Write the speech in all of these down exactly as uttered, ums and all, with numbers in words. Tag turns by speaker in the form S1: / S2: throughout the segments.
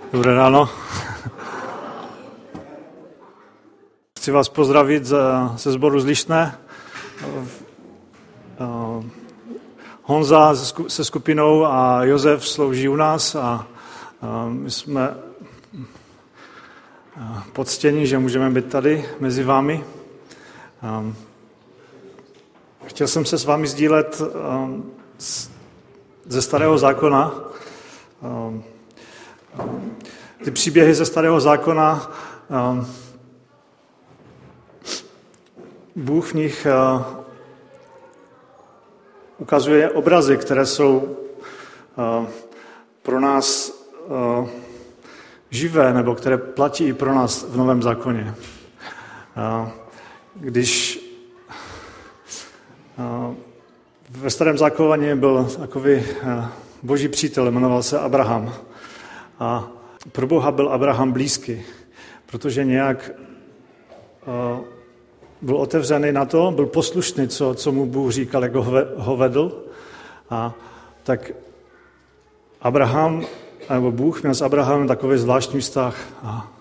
S1: Dobré ráno. Chci vás pozdravit ze sboru z Líšné. Honza se skupinou a Josef slouží u nás a my jsme poctěni, že můžeme být tady mezi vámi. Chtěl jsem se s vámi sdílet ze Starého zákona. Ty příběhy ze Starého zákona, Bůh v nich ukazuje obrazy, které jsou pro nás živé, nebo které platí i pro nás v Novém zákoně. Když ve Starém zákoně byl takový boží přítel, jmenoval se Abraham. A pro Boha byl Abraham blízký, protože nějak byl otevřený na to, byl poslušný, co, co mu Bůh říkal, jak ho vedl. A tak Abraham, nebo Bůh měl s Abrahamem takový zvláštní vztah. A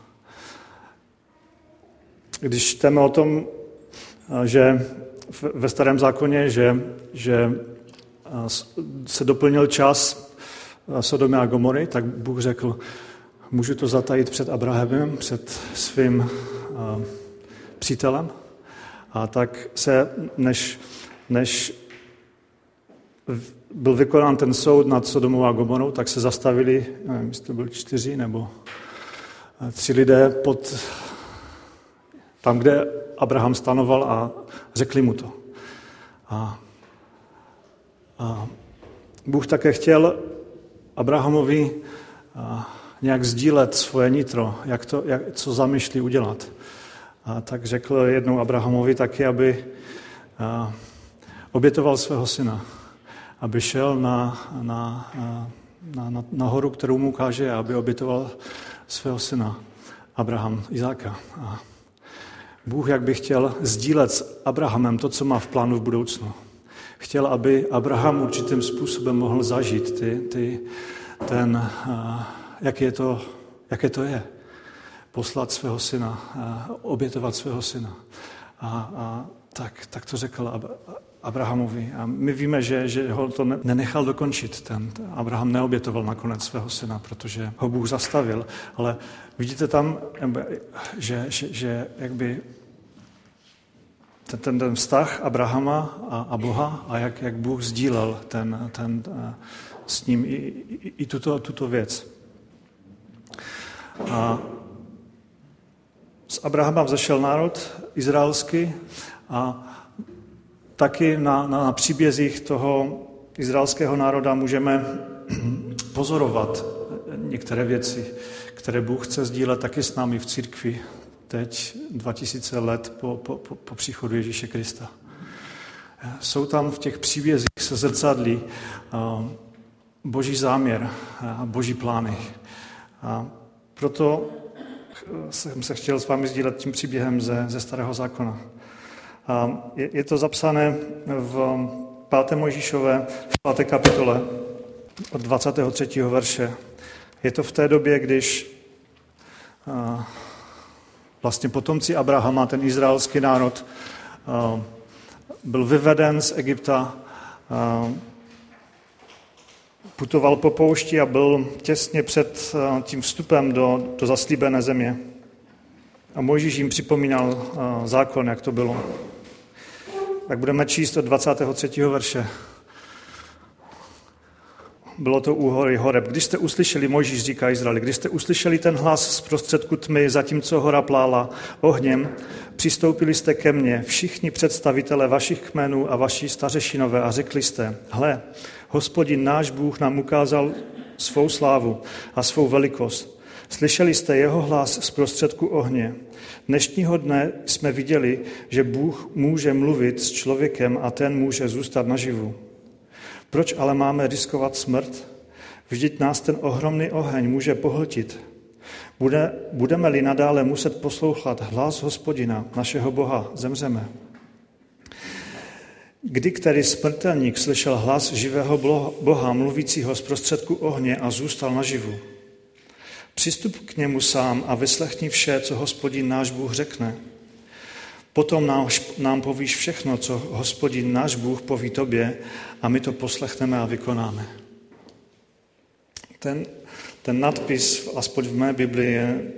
S1: když čteme o tom, že ve Starém zákoně, že, že se doplnil čas Sodomy a Gomory, tak Bůh řekl, můžu to zatajit před Abrahamem, před svým uh, přítelem. A tak se, než, než byl vykonán ten soud nad Sodomou a Gomorou, tak se zastavili, nevím, jestli to byli čtyři nebo tři lidé pod tam, kde Abraham stanoval a řekli mu to. A, a Bůh také chtěl Abrahamovi a, nějak sdílet svoje nitro, jak to, jak, co zamýšlí udělat. A tak řekl jednou Abrahamovi taky, aby a, obětoval svého syna, aby šel na, na, na, na, na horu, kterou mu ukáže, aby obětoval svého syna, Abraham, Izáka. A Bůh, jak by chtěl sdílet s Abrahamem to, co má v plánu v budoucnu. Chtěl, aby Abraham určitým způsobem mohl zažít ty, ty, ten, jak je to, jaké to je, poslat svého syna, obětovat svého syna. A, a tak, tak to řekl Abrahamovi. A my víme, že, že ho to nenechal dokončit. Ten Abraham neobětoval nakonec svého syna, protože ho Bůh zastavil. Ale vidíte tam, že, že, že jakby ten, ten vztah Abrahama a, a Boha a jak, jak Bůh sdílel ten, ten, s ním i, i, i tuto, tuto věc. A z Abrahama vzešel národ izraelský a taky na, na, na příbězích toho izraelského národa můžeme pozorovat některé věci, které Bůh chce sdílet taky s námi v církvi teď dva tisíce let po, po, po, po příchodu Ježíše Krista. Jsou tam v těch příbězích se zrcadlí Boží záměr a Boží plány. A proto jsem se chtěl s vámi sdílet tím příběhem ze, ze Starého zákona. A je, je to zapsané v páté Mojžíšové, v páté kapitole od dvacátého třetího verše. Je to v té době, když a, vlastně potomci Abrahama, ten izraelský národ, a, byl vyveden z Egypta, a, putoval po poušti a byl těsně před a, tím vstupem do, do zaslíbené země. A Mojžíš jim připomínal a, zákon, jak to bylo. Tak budeme číst od dvacátého třetího verše. Bylo to u hory Horeb. Když jste uslyšeli, Mojžíš říká Izraeli, když jste uslyšeli ten hlas z prostředku tmy, zatímco hora plála ohněm, přistoupili jste ke mně, všichni představitelé vašich kmenů a vaši stařešinové a řekli jste, hle, Hospodin náš Bůh nám ukázal svou slávu a svou velikost. Slyšeli jste jeho hlas z prostředku ohně. Dnešního dne jsme viděli, že Bůh může mluvit s člověkem a ten může zůstat naživu. Proč ale máme riskovat smrt? Vždyť nás ten ohromný oheň může pohltit. Bude, budeme-li nadále muset poslouchat hlas Hospodina, našeho Boha, zemřeme. Kdy který smrtelník slyšel hlas živého Boha, mluvícího z prostředku ohně a zůstal naživu? Přistup k němu sám a vyslechni vše, co Hospodin náš Bůh řekne. Potom náš, nám povíš všechno, co Hospodin náš Bůh poví tobě a my to poslechneme a vykonáme. Ten, ten nadpis, aspoň v mé Biblii, je,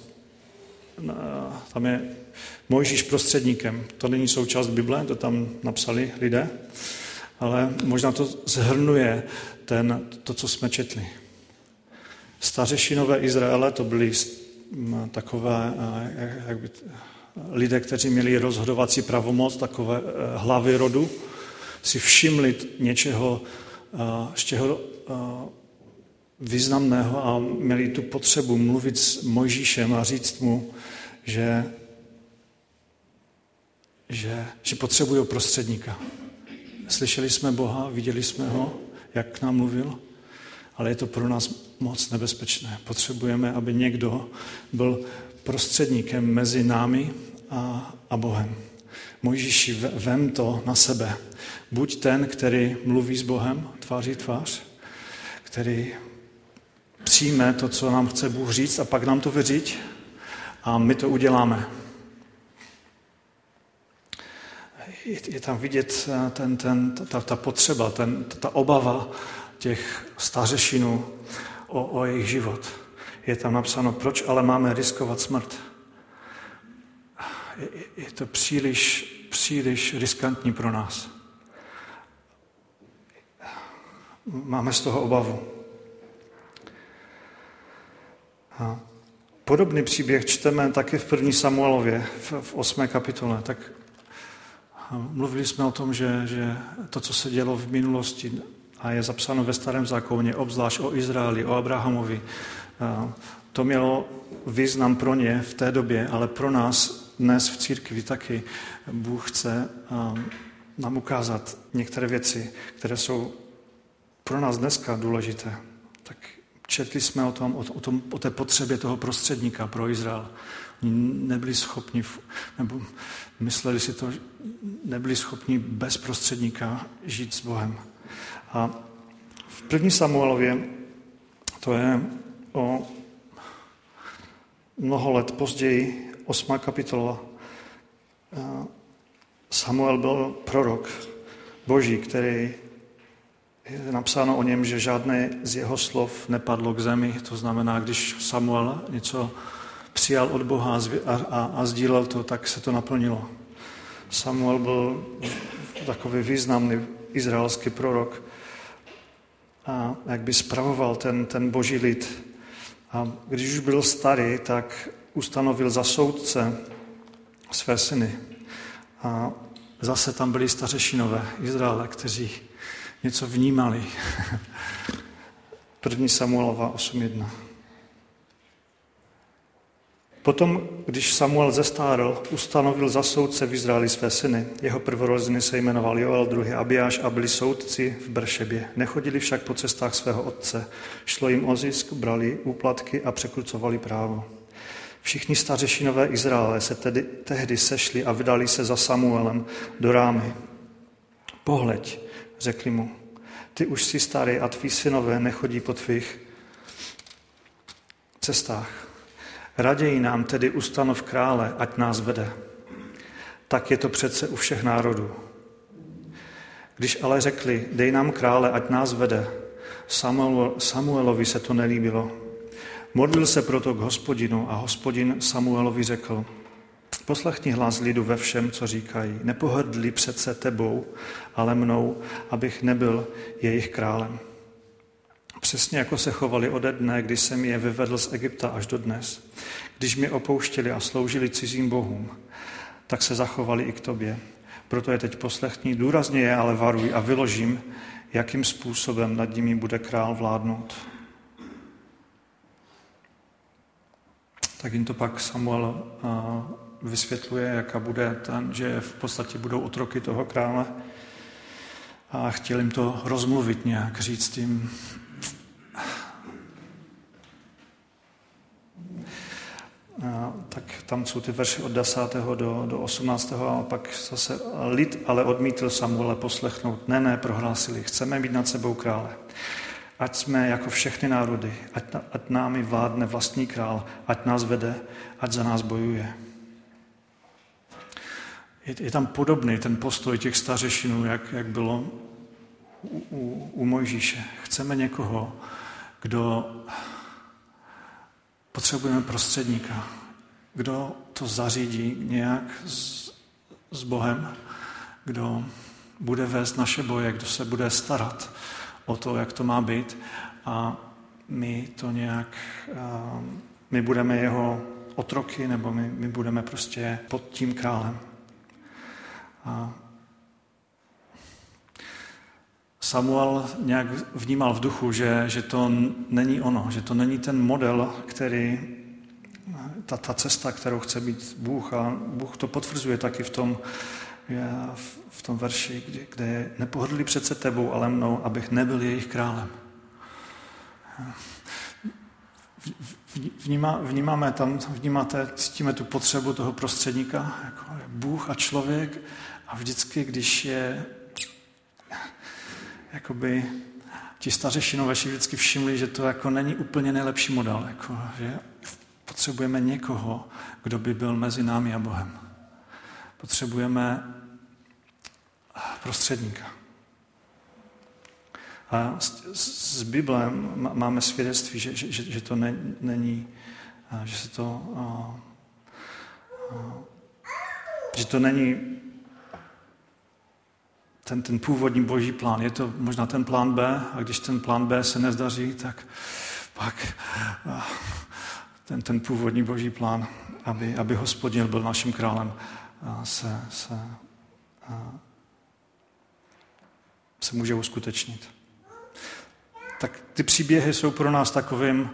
S1: tam je Mojžíš prostředníkem. To není součást Bible, to tam napsali lidé, ale možná to zhrnuje ten, to, co jsme četli. Stařešinové Izraele, to byli takové jak by, lidé, kteří měli rozhodovací pravomoc, takové hlavy rodu, si všimli něčeho, z čeho významného a měli tu potřebu mluvit s Mojžíšem a říct mu, že, že, že potřebují prostředníka. Slyšeli jsme Boha, viděli jsme ho, jak k nám mluvil, ale je to pro nás moc nebezpečné. Potřebujeme, aby někdo byl prostředníkem mezi námi a, a Bohem. Mojžíši, vem to na sebe. Buď ten, který mluví s Bohem tváří tvář, který přijme to, co nám chce Bůh říct a pak nám to vyříct a my to uděláme. Je tam vidět ten, ten, ta, ta potřeba, ten, ta obava těch stařešinů o, o jejich život. Je tam napsáno, proč ale máme riskovat smrt. Je, je to příliš, příliš riskantní pro nás. Máme z toho obavu. A podobný příběh čteme taky v první Samuelově, v, v osmé kapitole. Tak mluvili jsme o tom, že, že to, co se dělo v minulosti a je zapsáno ve Starém zákoně, obzvlášť o Izraeli, o Abrahamovi, to mělo význam pro ně v té době, ale pro nás dnes v církvi taky Bůh chce nám ukázat některé věci, které jsou pro nás dneska důležité. Tak četli jsme o tom, o, tom, o té potřebě toho prostředníka pro Izrael. Nebyli schopni, nebo mysleli si to, nebyli schopni bez prostředníka žít s Bohem. A v první Samuelově, to je o mnoho let později, osmá kapitola, Samuel byl prorok Boží, který je napsáno o něm, že žádné z jeho slov nepadlo k zemi. To znamená, když Samuel něco přijal od Boha a, a, a sdílel to, tak se to naplnilo. Samuel byl takový významný izraelský prorok a jak by spravoval ten, ten boží lid. A když už byl starý, tak ustanovil za soudce své syny. A zase tam byli stařešinové Izraele, kteří něco vnímali. První Samuelova osm jedna. Potom, když Samuel zestárl, ustanovil za soudce v Izraeli své syny. Jeho prvorození se jmenoval Joel, druhý Abiáš a byli soudci v Beršebě. Nechodili však po cestách svého otce. Šlo jim o zisk, brali úplatky a překrucovali právo. Všichni stařešinové Izraele se tedy, tehdy sešli a vydali se za Samuelem do Rámy. Pohleď, řekli mu, ty už jsi starý a tví synové nechodí po tvých cestách. Raději nám tedy ustanov krále, ať nás vede. Tak je to přece u všech národů. Když ale řekli, dej nám krále, ať nás vede, Samuel, Samuelovi se to nelíbilo. Modlil se proto k Hospodinu a Hospodin Samuelovi řekl, poslechni hlas lidu ve všem, co říkají. Nepohrdli přece tebou, ale mnou, abych nebyl jejich králem. Přesně jako se chovali ode dne, kdy jsem je vyvedl z Egypta až do dnes. Když mě opouštěli a sloužili cizím bohům, tak se zachovali i k tobě. Proto je teď poslechni, důrazně je ale varuj a vyložím, jakým způsobem nad nimi bude král vládnout. Tak jim to pak Samuel vysvětluje, jaká bude ten, že v podstatě budou otroky toho krále. A chtěl jim to rozmluvit nějak, říct jim, a tak tam jsou ty verše od desátého do, do osmnáctého a pak zase lid ale odmítl Samuele poslechnout. Ne, ne, prohlásili, chceme mít nad sebou krále. Ať jsme jako všechny národy, ať, ať námi vládne vlastní král, ať nás vede, ať za nás bojuje. Je, je tam podobný ten postoj těch stařešinů, jak, jak bylo u, u, u Mojžíše. Chceme někoho, kdo potřebujeme prostředníka, kdo to zařídí nějak s, s Bohem, kdo bude vést naše boje, kdo se bude starat o to, jak to má být a my to nějak, my budeme jeho otroky nebo my, my budeme prostě pod tím králem. A Samuel nějak vnímal v duchu, že, že to není ono, že to není ten model, který, ta, ta cesta, kterou chce být Bůh. A Bůh to potvrzuje taky v tom, v tom verši, kde, kde nepohodlí přece tebou, ale mnou, abych nebyl jejich králem. Vnímá, vnímáme tam, vnímáte, cítíme tu potřebu toho prostředníka, jako Bůh a člověk a vždycky, když je jakoby ti stařešinové si vždycky všimli, že to jako není úplně nejlepší model, jako, že potřebujeme někoho, kdo by byl mezi námi a Bohem. Potřebujeme prostředníka. A z, z Bible máme svědectví, že, že, že to ne, není, že se to, že to není ten, ten původní boží plán. Je to možná ten plán B, a když ten plán B se nezdaří, tak pak ten, ten původní boží plán, aby, aby Hospodin byl naším králem, se, se, se může uskutečnit. Tak ty příběhy jsou pro nás takovým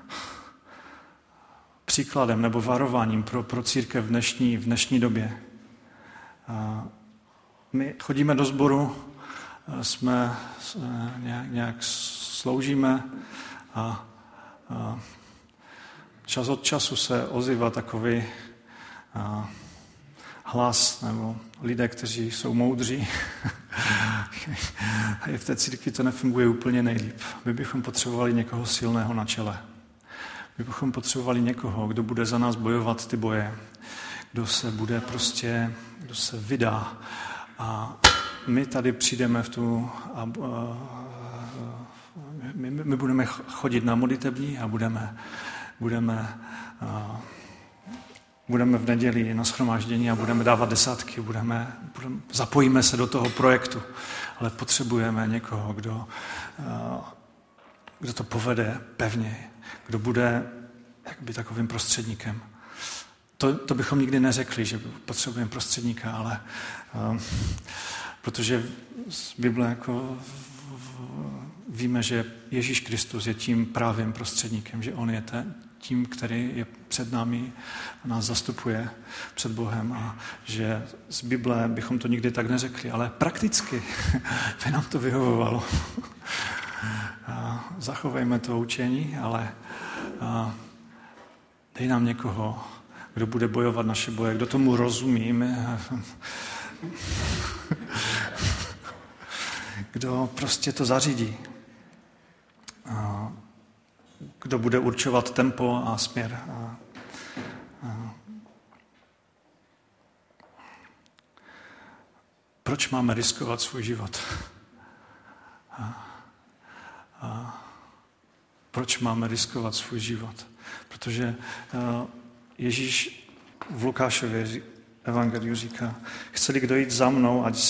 S1: příkladem nebo varováním pro, pro církev v dnešní, v dnešní době. My chodíme do sboru, jsme nějak, nějak sloužíme a, a čas od času se ozývá takový a, hlas nebo lidé, kteří jsou moudří. A v té církvi to nefunguje úplně nejlíp. My bychom potřebovali někoho silného na čele. My bychom potřebovali někoho, kdo bude za nás bojovat ty boje. Kdo se bude prostě, kdo se vydá. A my tady přijdeme v tu... A, a, my, my budeme chodit na modlitební a budeme... budeme a, Budeme v neděli na shromáždění a budeme dávat desátky, budeme, budeme, zapojíme se do toho projektu, ale potřebujeme někoho, kdo, kdo to povede pevně, kdo bude jakoby takovým prostředníkem. To, to bychom nikdy neřekli, že potřebujeme prostředníka, ale um, protože z Bible jako víme, že Ježíš Kristus je tím právým prostředníkem, že on je ten, tím, který je před námi a nás zastupuje před Bohem a že z Bible bychom to nikdy tak neřekli, ale prakticky by nám to vyhovovalo. A zachovejme to učení, ale a dej nám někoho, kdo bude bojovat naše boje, kdo tomu rozumí, kdo prostě to zařídí. A kdo bude určovat tempo a směr. A, a. Proč máme riskovat svůj život? A, a. Proč máme riskovat svůj život? Protože Ježíš v Lukášově evangeliu říká, chce-li kdo jít za mnou, ať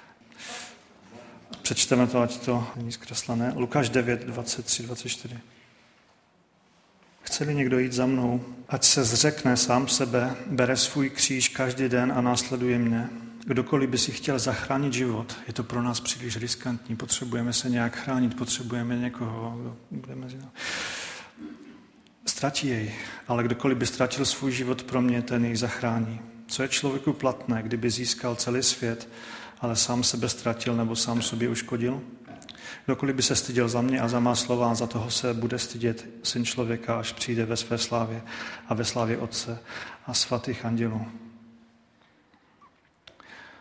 S1: přečteme to, ať to není zkreslené. Lukáš devět, dvacet tři, dvacet čtyři. Chce-li někdo jít za mnou, ať se zřekne sám sebe, bere svůj kříž každý den a následuje mě. Kdokoliv by si chtěl zachránit život, je to pro nás příliš riskantní, potřebujeme se nějak chránit, potřebujeme někoho, kdo bude mezi námi. Ztratí jej, ale kdokoliv by ztratil svůj život pro mě, ten jej zachrání. Co je člověku platné, kdyby získal celý svět, ale sám sebe ztratil nebo sám sobě uškodil? Kdokoliv by se styděl za mě a za má slova, za toho se bude stydět Syn člověka, až přijde ve své slávě a ve slávě Otce a svatých andělů.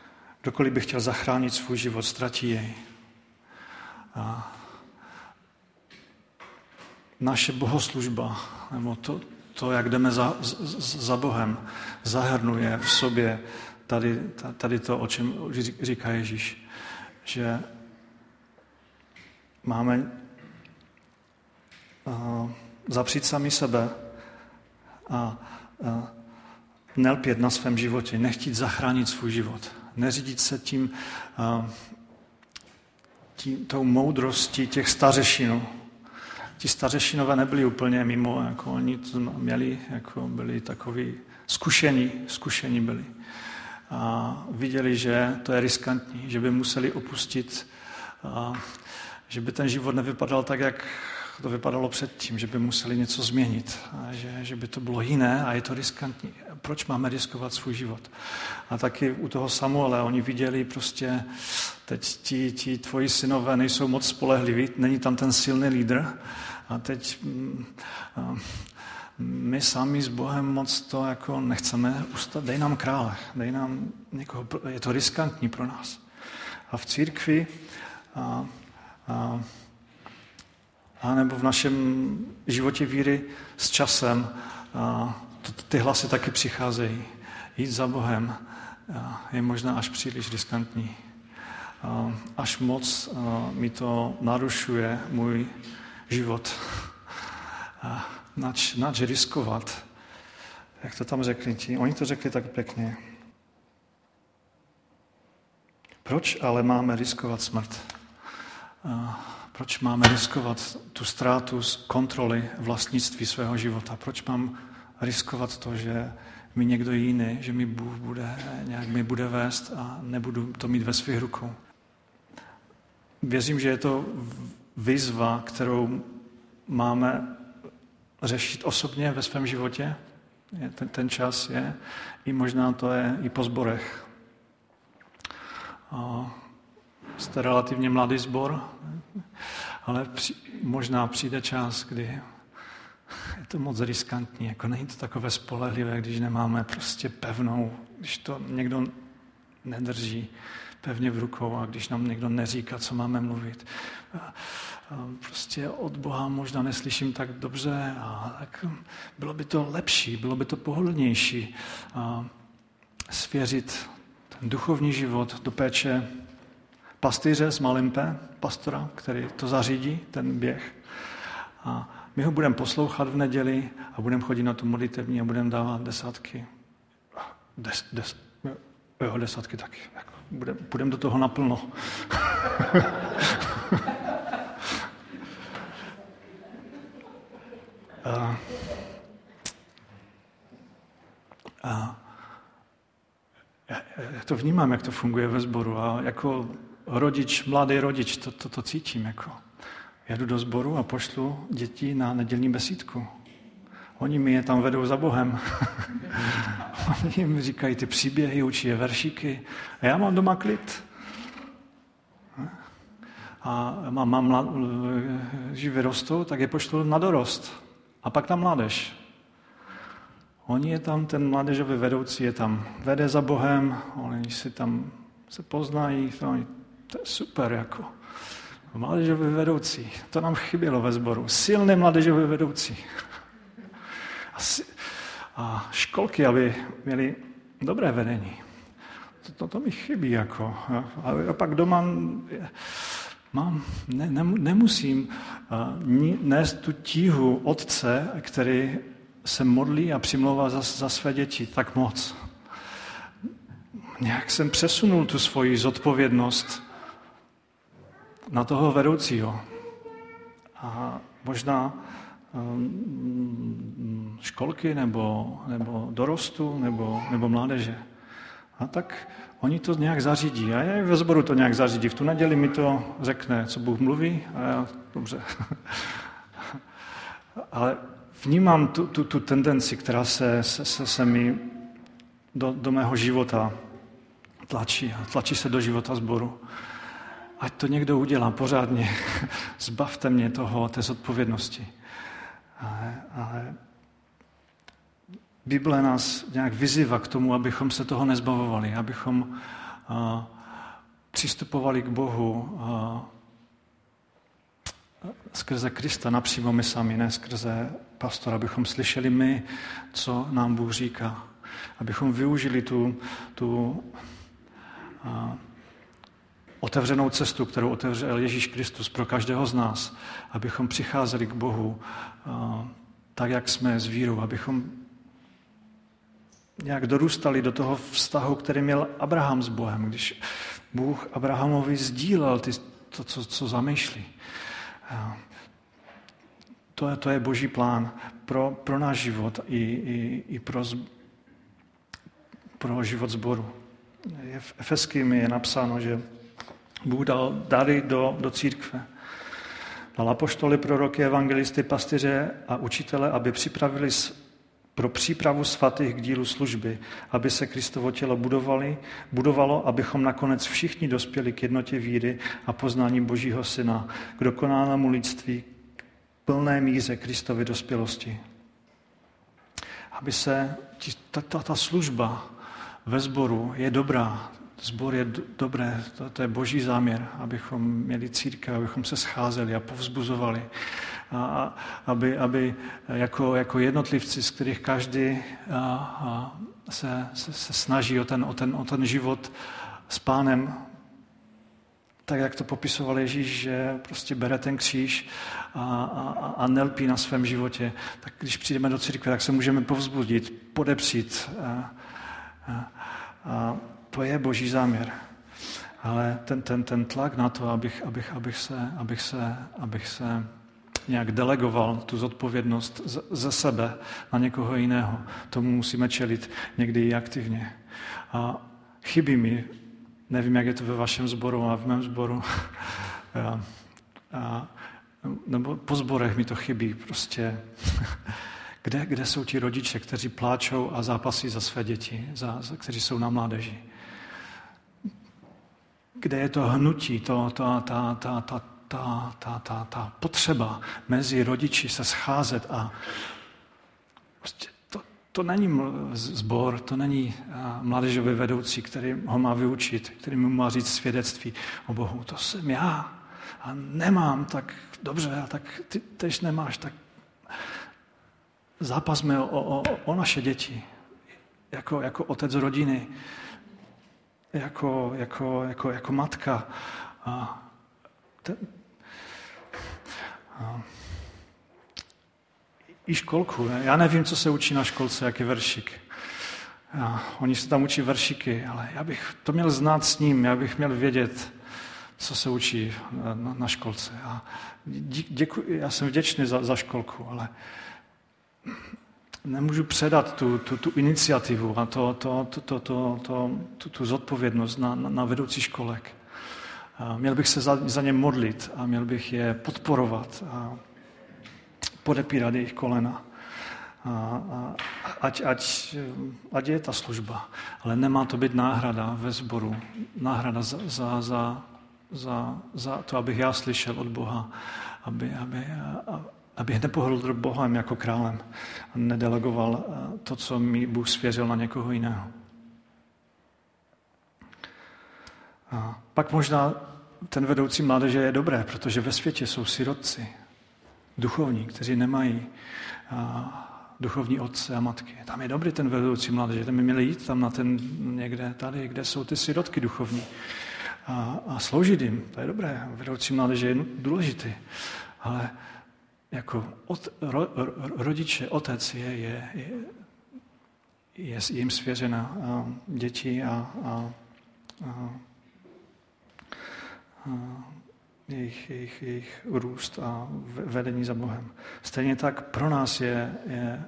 S1: Kdokoliv by chtěl zachránit svůj život, ztratí jej. A naše bohoslužba, nebo to, to jak jdeme za, za Bohem, zahrnuje v sobě tady, tady to, o čem říká Ježíš, že máme uh, zapřít sami sebe a uh, nelpět na svém životě, nechtít zachránit svůj život, neřídit se tím, uh, tím tou moudrostí těch stařešinů. Ti stařešinové nebyli úplně mimo, jako oni to měli, jako byli takoví zkušení, zkušení byli. A viděli, že to je riskantní, že by museli opustit, a že by ten život nevypadal tak, jak to vypadalo předtím, že by museli něco změnit, a že, že by to bylo jiné a je to riskantní. Proč máme riskovat svůj život? A taky u toho Samuele oni viděli prostě, teď ti, ti tvoji synové nejsou moc spolehliví, není tam ten silný lídr a teď a, my sami s Bohem moc to jako nechceme ustat, dej nám krále, dej nám někoho, je to riskantní pro nás. A v církvi a, a, a nebo v našem životě víry s časem a, to, ty hlasy taky přicházejí. Jít za Bohem a, je možná až příliš riskantní. A, až moc a, mi to narušuje můj život. A, Nač, nač riskovat. Jak to tam řekli ti? Oni to řekli tak pěkně. Proč ale máme riskovat smrt? Proč máme riskovat tu ztrátu z kontroly vlastnictví svého života? Proč mám riskovat to, že mi někdo jiný, že mi Bůh bude, nějak mi bude vést a nebudu to mít ve svých rukou? Věřím, že je to výzva, kterou máme řešit osobně ve svém životě. Ten, ten čas je. I možná to je i po sborech. A jste relativně mladý sbor, ale při, možná přijde čas, kdy je to moc riskantní. Jako není to takové spolehlivé, když nemáme prostě pevnou, když to někdo nedrží pevně v rukou a když nám někdo neříká, co máme mluvit. Prostě od Boha možná neslyším tak dobře a tak bylo by to lepší, bylo by to pohodlnější a svěřit ten duchovní život do péče pastýře s malým P, pastora, který to zařídí, ten běh. A my ho budeme poslouchat v neděli a budeme chodit na tu modlitevní a budeme dávat desátky. Des, des, jo, desátky taky. Budeme budem do toho naplno. A, a já, já to vnímám, jak to funguje ve sboru a jako rodič, mladý rodič, to, to, to cítím. Jako. Jedu do sboru a pošlu děti na nedělní besídku. Oni mi je tam vedou za Bohem. Oni jim říkají ty příběhy, učí je veršíky a já mám doma klid. A mám, mám mlad, že vyrostou, tak je pošlu na dorost. A pak tam mládež. Oni je tam, ten mládežový vedoucí je tam, vede za Bohem, oni si tam se poznají, to, to je super jako. Mládežový vedoucí, to nám chybělo ve sboru. Silný mládežový vedoucí. A, si, a školky, aby měli dobré vedení. To, to, to mi chybí jako. A, a pak doma mám, ne, ne, nemusím uh, nést tu tíhu otce, který se modlí a přimlouvá za, za své děti tak moc. Nějak jsem přesunul tu svoji zodpovědnost na toho vedoucího. A možná um, školky nebo, nebo dorostu nebo, nebo mládeže. A tak oni to nějak zařídí. A já ve sboru to nějak zařídí. V tu neděli mi to řekne, co Bůh mluví. A já, dobře. Ale vnímám tu, tu, tu tendenci, která se, se, se, se mi do, do mého života tlačí. Tlačí se do života sboru. Ať to někdo udělá pořádně. Zbavte mě toho, té zodpovědnosti. Ale, ale Bible nás nějak vyzývá k tomu, abychom se toho nezbavovali, abychom uh, přistupovali k Bohu uh, skrze Krista napřímo my sami, ne skrze pastora, abychom slyšeli my, co nám Bůh říká. Abychom využili tu, tu a, otevřenou cestu, kterou otevřel Ježíš Kristus pro každého z nás, abychom přicházeli k Bohu a, tak, jak jsme s vírou, abychom nějak dorůstali do toho vztahu, který měl Abraham s Bohem, když Bůh Abrahamovi sdílel ty, to, co, co zamýšlí. A, to, je, to je Boží plán pro, pro náš život i, i, i pro, pro život sboru. V Efeským je napsáno, že Bůh dal dary do, do církve. Dal apoštoly, proroky, evangelisty, pastýře a učitele, aby připravili pro přípravu svatých k dílu služby, aby se Kristovo tělo budovali, budovalo, abychom nakonec všichni dospěli k jednotě víry a poznání Božího Syna, k dokonalému lidství, k plné míře Kristovy dospělosti. Aby se ta, ta, ta služba ve sboru je dobrá. Sbor je dobré, to, to je Boží záměr, abychom měli církev, abychom se scházeli a povzbuzovali. A, a, aby, aby jako, jako jednotlivci, z kterých každý a, a se, se, se snaží o ten, o, ten, o ten život s Pánem, tak jak to popisoval Ježíš, že prostě bere ten kříž a, a, a nelpí na svém životě, tak když přijdeme do církve, tak se můžeme povzbudit, podepřít. A, a, a to je Boží záměr. Ale ten, ten, ten tlak na to, abych, abych, abych, se, abych, se, abych se nějak delegoval tu zodpovědnost ze sebe na někoho jiného, tomu musíme čelit někdy i aktivně. A chybí mi, nevím, jak je to ve vašem sboru, ale v mém sboru, a, a, nebo po sborech mi to chybí prostě. Kde, kde jsou ti rodiče, kteří pláčou a zápasí za své děti, za, za, kteří jsou na mládeži? Kde je to hnutí, to, to, ta, ta, ta, ta, ta, ta, ta potřeba mezi rodiči se scházet a prostě to, to není sbor, to není mládežový vedoucí, který ho má vyučit, který mu má říct svědectví o Bohu. To jsem já a nemám, tak dobře, tak ty tež nemáš, tak zápasme o, o, o naše děti, jako, jako otec rodiny, jako, jako, jako, jako matka. A ten, a, I školku. Já nevím, co se učí na školce, jaký veršik. A oni se tam učí veršiky, ale já bych to měl znát s ním, já bych měl vědět, co se učí na, na školce. A děkuji, já jsem vděčný za, za školku, ale nemůžu předat tu, tu, tu iniciativu a to, to, to, to, to, to, tu, tu zodpovědnost na, na, na vedoucí školek. A měl bych se za, za ně modlit a měl bych je podporovat a podepírat jejich kolena. A, a, ať, ať, ať je ta služba, ale nemá to být náhrada ve sboru, náhrada za, za, za, za, za to, abych já slyšel od Boha, aby, aby, a, abych nepohodl Bohem jako králem a nedelegoval to, co mi Bůh svěřil, na někoho jiného. A pak možná ten vedoucí mládeže je dobré, protože ve světě jsou sirotci, duchovní, kteří nemají a, duchovní otce a matky. Tam je dobrý ten vedoucí mládeže, tam by měli jít tam na ten někde tady, kde jsou ty sirotky duchovní a, a sloužit jim. To je dobré, vedoucí mládeže je důležitý, ale jako od, ro, ro, rodiče, otec je, je, je, je jim svěřena a děti a, a, a, a jejich, jejich, jejich růst a vedení za Bohem. Stejně tak pro nás je, je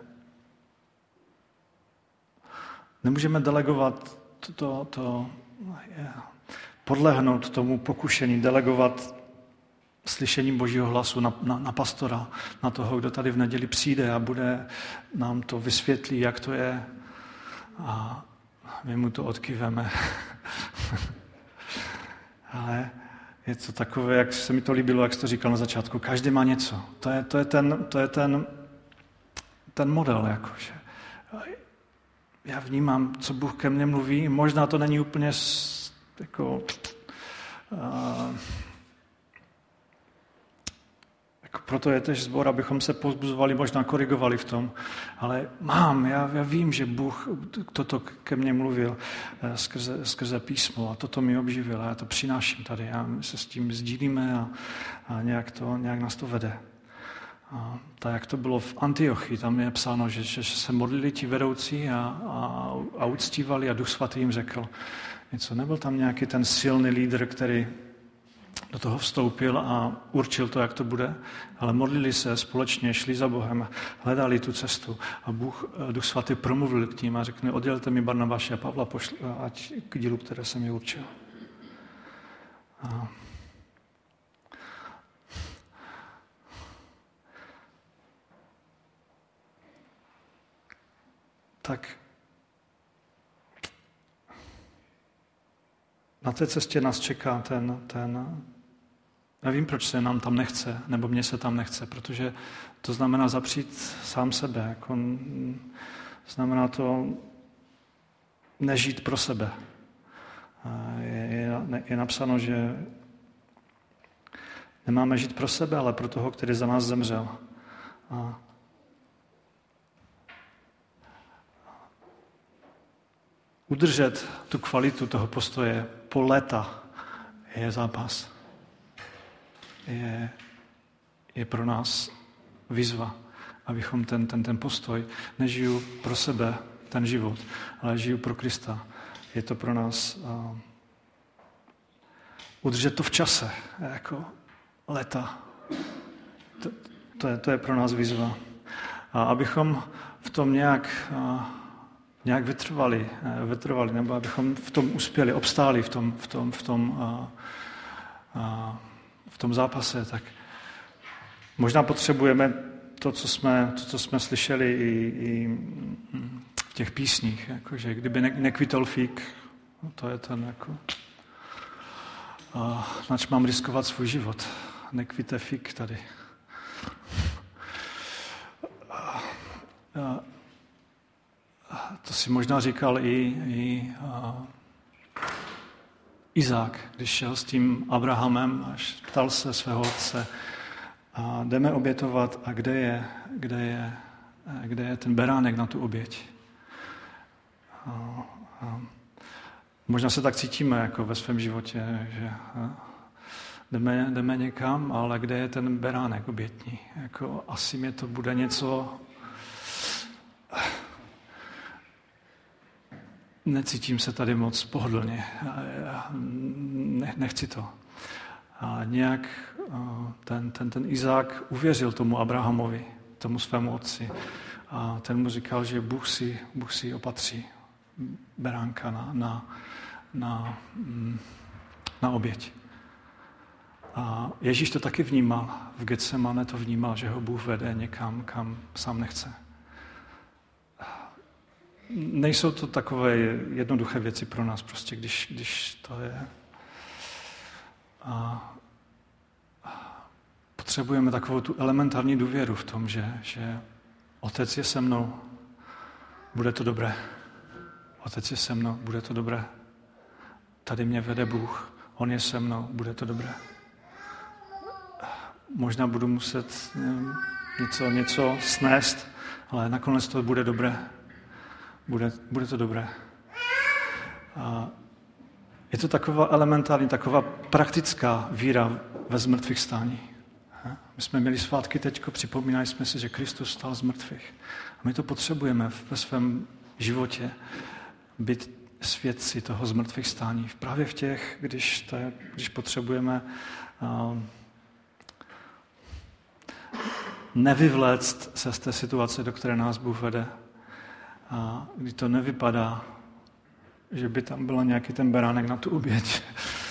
S1: nemůžeme delegovat to, to, to je, podlehnout tomu pokušení, delegovat slyšení Božího hlasu na, na, na pastora, na toho, kdo tady v neděli přijde a bude nám to vysvětlí, jak to je a my mu to odkyveme. Ale je to takové, jak se mi to líbilo, jak jsi to říkal na začátku, každý má něco. To je, to je, ten, to je ten, ten model, jakože. Já vnímám, co Bůh ke mně mluví, možná to není úplně jako... Uh, Jako proto je tež sbor, abychom se povzbuzovali, možná korigovali v tom. Ale mám, já, já vím, že Bůh toto ke mně mluvil skrze, skrze písmo a toto mi obživil a já to přináším tady. A my se s tím sdílíme a, a nějak, to, nějak nás to vede. A tak jak to bylo v Antiochii, tam je psáno, že, že se modlili ti vedoucí a, a, a uctívali a Duch Svatý jim řekl něco. Nebyl tam nějaký ten silný lídr, který do toho vstoupil a určil to, jak to bude, ale modlili se společně, šli za Bohem, hledali tu cestu a Bůh, Duch Svatý promluvil k ním a řekne, oddělte mi Barnabáše a Pavla pošli, ať k dílu, které jsem je určil. A tak na té cestě nás čeká ten, ten, nevím, proč se nám tam nechce, nebo mně se tam nechce, protože to znamená zapřít sám sebe, jako, znamená to nežít pro sebe. Je, je, je napsáno, že nemáme žít pro sebe, ale pro toho, který za nás zemřel. A udržet tu kvalitu toho postoje po léta je zápas. Je, je pro nás výzva, abychom ten, ten, ten postoj nežiju pro sebe, ten život, ale žiju pro Krista. Je to pro nás uh, udržet to v čase, jako léta. To, to, je, to je pro nás výzva. A abychom v tom nějak uh, nějak vytrvali, vytrvali, nebo abychom v tom uspěli, obstáli v tom, v tom, v tom, a, a, v tom zápase, tak možná potřebujeme to, co jsme, to, co jsme slyšeli i, i v těch písních, jakože kdyby ne, nekvitel fík, no to je ten jako, a, nač mám riskovat svůj život, nekvite fík tady. A, a, to si možná říkal i, i uh, Izák, když šel s tím Abrahamem a ptal se svého otce, a jdeme obětovat a kde je, kde je, kde je ten beránek na tu oběť. A, a možná se tak cítíme jako ve svém životě, že jdeme, jdeme někam, ale kde je ten beránek obětní. Jako asi mě to bude něco... Necítím se tady moc pohodlně, nechci to. A nějak ten, ten, ten Izák uvěřil tomu Abrahamovi, tomu svému otci. A ten mu říkal, že Bůh si, Bůh si opatří beránka na, na, na, na oběť. A Ježíš to taky vnímal. V Getsemane to vnímal, že ho Bůh vede někam, kam sám nechce. Nejsou to takové jednoduché věci pro nás, prostě, když, když to je. A potřebujeme takovou tu elementární důvěru v tom, že, že Otec je se mnou, bude to dobré. Otec je se mnou, bude to dobré. Tady mě vede Bůh, on je se mnou, bude to dobré. Možná budu muset nevím, něco, něco snést, ale nakonec to bude dobré. Bude, bude to dobré. A je to taková elementární, taková praktická víra ve zmrtvých stání. My jsme měli svátky teďko, připomínali jsme si, že Kristus stal z mrtvých. A my to potřebujeme ve svém životě být svědci toho zmrtvých stání. Právě v těch, když, to je, když potřebujeme uh, nevyvléct se z té situace, do které nás Bůh vede. A kdy to nevypadá, že by tam byl nějaký ten beránek na tu oběť.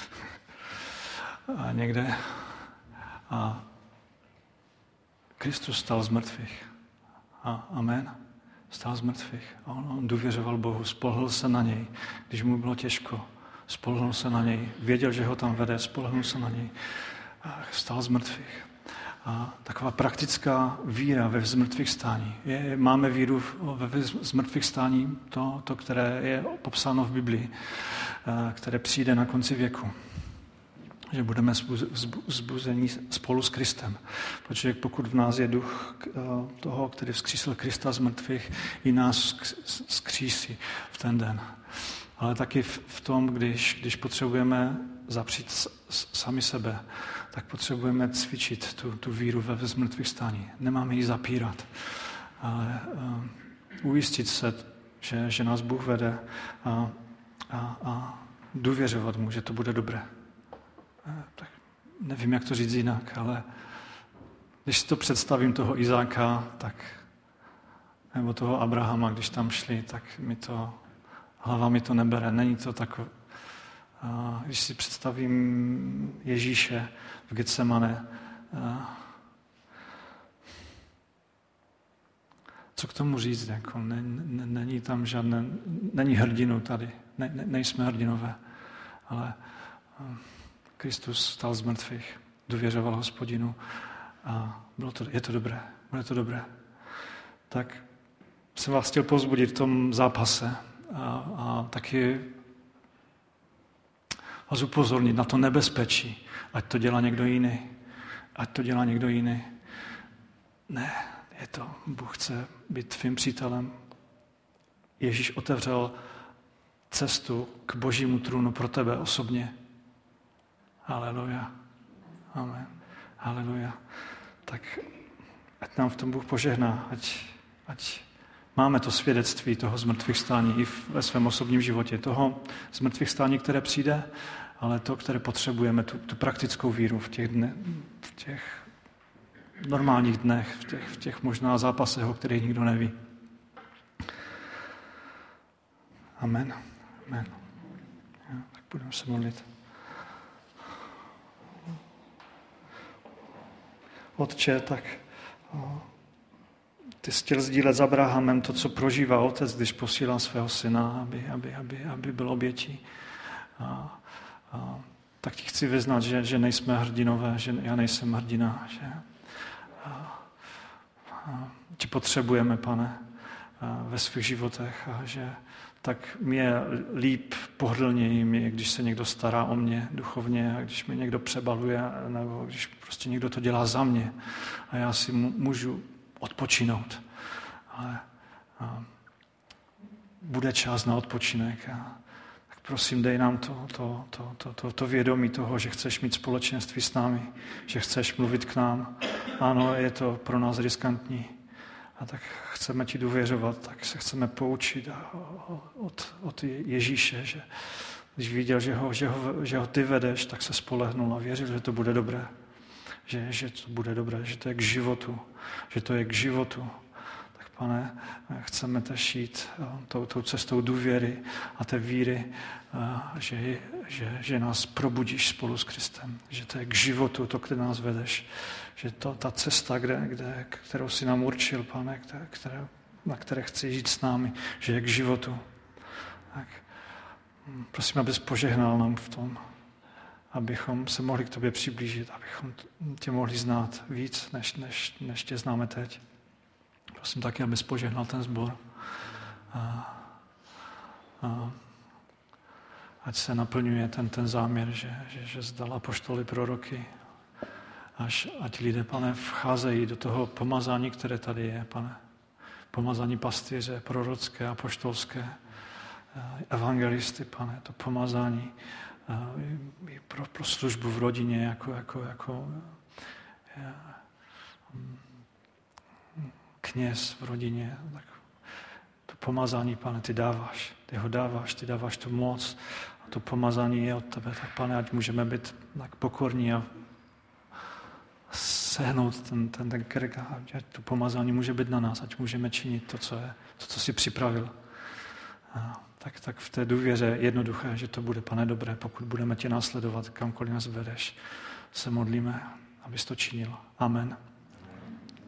S1: A někde. A Kristus stal z mrtvých. A amen. Stal z mrtvých. A on, on důvěřoval Bohu, spolehl se na něj. Když mu bylo těžko, spolehl se na něj. Věděl, že ho tam vede, spolehl se na něj. A stal z mrtvých. A taková praktická víra ve zmrtvých stání. Je, máme víru ve zmrtvých stání, to, to, které je popsáno v Biblii, které přijde na konci věku. že budeme vzbuzení spolu s Kristem. Protože pokud v nás je duch toho, který vzkřísil Krista z mrtvých, i nás vzkřísí v ten den. Ale taky v tom, když, když potřebujeme zapřít sami sebe, tak potřebujeme cvičit tu, tu víru ve zmrtvých stání. Nemáme ji zapírat, ale uh, ujistit se, že, že nás Bůh vede a, a, a důvěřovat mu, že to bude dobré. Tak nevím, jak to říct jinak, ale když si to představím toho Izáka, tak, nebo toho Abrahama, když tam šli, tak mi to, hlava mi to nebere. Není to takové. Když si představím Ježíše v Getsemane, co k tomu říct? Jako, není tam žádné, není hrdinu tady, ne, ne, nejsme hrdinové, ale Kristus stal z mrtvých, důvěřoval Hospodinu a bylo to, je to dobré, bude to dobré. Tak jsem vás chtěl povzbudit v tom zápase a, a taky vás upozornit na to nebezpečí, ať to dělá někdo jiný, ať to dělá někdo jiný. Ne, je to, Bůh chce být tvým přítelem. Ježíš otevřel cestu k Božímu trůnu pro tebe osobně. Haleluja. Amen. Haleluja. Tak ať nám v tom Bůh požehná, ať, ať máme to svědectví toho zmrtvých stání i ve svém osobním životě. Toho zmrtvých stání, které přijde, ale to, které potřebujeme, tu, tu praktickou víru v těch, dne, v těch normálních dnech, v těch, v těch možná zápasech, o kterých nikdo neví. Amen. Amen. Ja, tak budeme se modlit. Otče, tak ty jsi chtěl sdílet s Abrahamem to, co prožívá otec, když posílá svého syna, aby, aby, aby, aby byl obětí. A, a, tak ti chci vyznat, že, že nejsme hrdinové, že já nejsem hrdina, že a, a, ti potřebujeme, Pane, ve svých životech a že tak mi je líp, pohodlněji mi, když se někdo stará o mě duchovně a když mi někdo přebaluje nebo když prostě někdo to dělá za mě a já si můžu odpočinout. Ale a, bude čas na odpočinek a tak prosím, dej nám to, to, to, to, to, to vědomí toho, že chceš mít společenství s námi, že chceš mluvit k nám. Ano, je to pro nás riskantní. A tak chceme ti důvěřovat, tak se chceme poučit od, od Ježíše, že když viděl, že ho, že, ho, že ho ty vedeš, tak se spolehnul a věřil, že to bude dobré. Že, že to bude dobré, že to je k životu. Že to je k životu. Tak Pane, chceme tež jít tou, tou cestou důvěry a té víry, že, že, že nás probudíš spolu s Kristem. Že to je k životu, to, kde nás vedeš. Že to, ta cesta, kde, kde, kterou jsi nám určil, Pane, které, na které chci žít s námi, že je k životu. Tak prosím, abys požehnal nám v tom, abychom se mohli k tobě přiblížit, abychom tě mohli znát víc, než, než, než tě známe teď. Prosím taky, abys požehnal ten sbor. A, a, ať se naplňuje ten, ten záměr, že, že, že zdal apoštoly proroky, až ať lidé, Pane, vcházejí do toho pomazání, které tady je, Pane. Pomazání pastýře, prorocké, apoštolské, evangelisty, Pane, to pomazání pro, pro službu v rodině, jako, jako, jako kněz v rodině. Tak to pomazání, Pane, ty dáváš, ty ho dáváš, ty dáváš tu moc a to pomazání je od tebe. Tak, Pane, ať můžeme být tak pokorní a sehnout ten, ten, ten krk, ať to pomazání může být na nás, ať můžeme činit to, co je, to, co jsi připravil. A tak, tak v té důvěře jednoduché, že to bude, Pane, dobré, pokud budeme tě následovat, kamkoliv nás vedeš, se modlíme, abys to činil. Amen.